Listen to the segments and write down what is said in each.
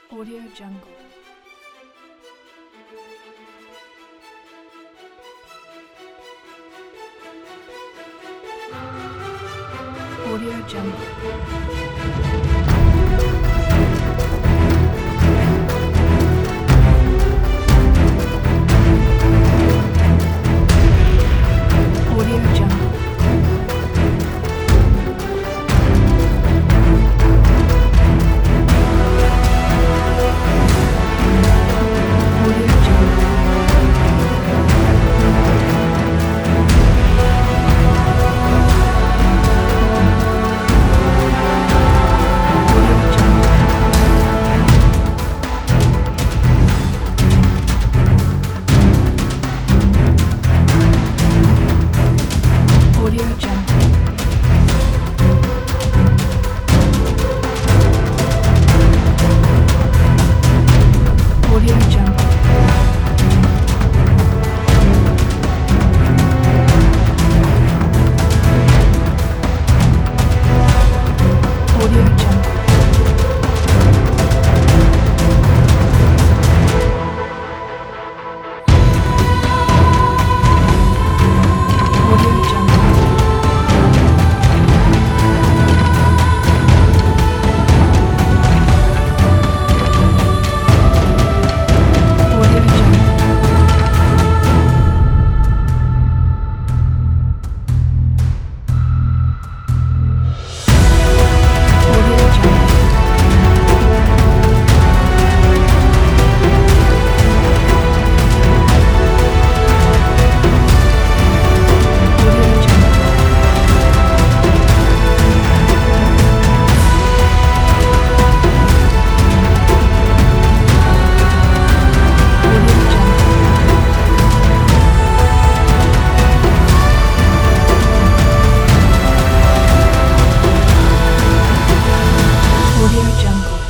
Audio Jungle. Audio Jungle. Audio Jungle. Audio Jungle. Audio Jungle. Audio Jungle. Audio Jungle. Audio Jungle. Audio Jungle. Audio Jungle. Audio Jungle. Audio Jungle. Audio Jungle. Audio Jungle.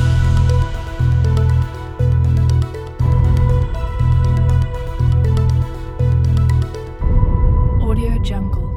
Audio Jungle.